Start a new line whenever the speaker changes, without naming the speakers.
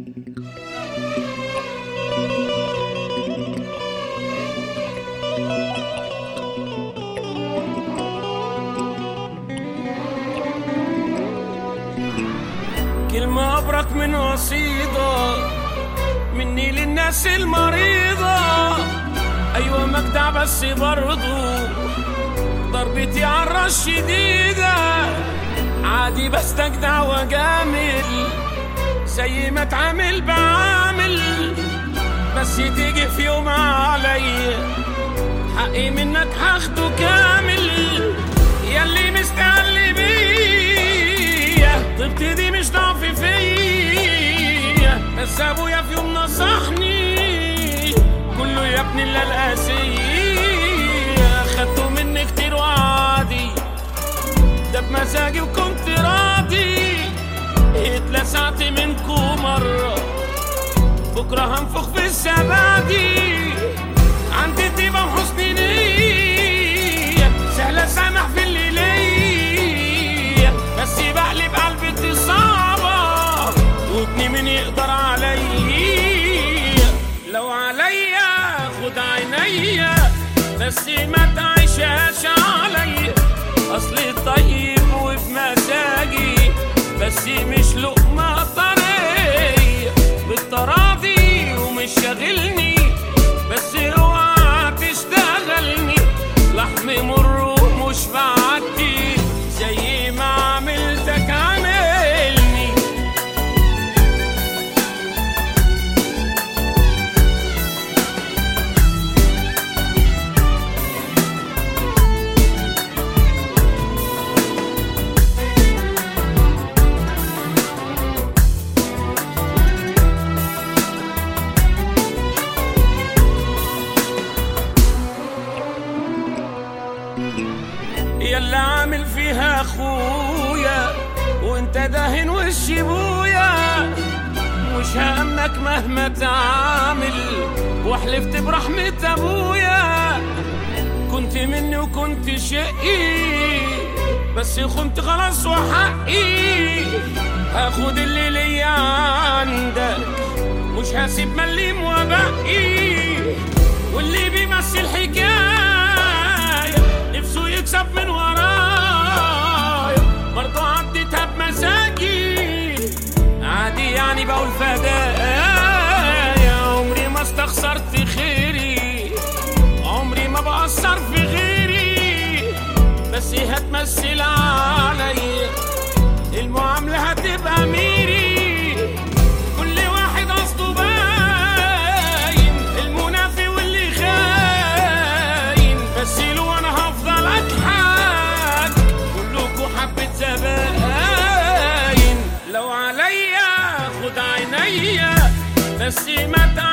كلمة أبرك من وصيدة مني للناس المريضة. أيوة مجدع بس برضو ضربتي عالراس شديدة. عادي بستجدع وجامل زي ما اتعامل بعامل، بس تيجي في يوم عليا حقي منك هاخده كامل. ياللي مستقل بيا طيبتي دي مش ضعف فيا، بس ابويا في يوم نصحني كله يا ابني الا القاسية. خدته مني كتير وعادي ده بمزاجي وكنت راضي. اتلسعت منكو مرة بكرة هنفخ في الزبادي. عندي طيبة وحسن نية سهلة سامح في اللي ليا، بس بقلب قلبتي صعبة وابني من يقدر عليا. لو عليا خد عينيا بس ما تعيشهاش عليا. اصلي طيب وبمزاجي بس مش لقمة طرية بالتراضي ومش شاغلني، بس اوعى تشتغلني. لحم مر ومش بعدي زي ما عملتك عاملني. يلا عامل فيها اخويا وانت داهن وش ابويا. مش هامنك مهما تعامل وحلفت برحمة ابويا. كنت مني وكنت شقي بس خنت خلاص وحقي. هاخد اللي ليا عندك مش هسيب مليم وبقي. واللي بيمثل حكاية نفسه يكسب من ورايا برضو عديتها بمزاجي. عادي يعني بقول فدايا. عمري ما استخسرت خيري، عمري ما بأثر في غيري، بس هتمثل عليا المعاملة هتبقى ميري. كل واحد قصده باين المنافي واللي خاين، بس له انا هفضل اضحك كلكوا حبة زباين. لو عليا خد عينيا بس ما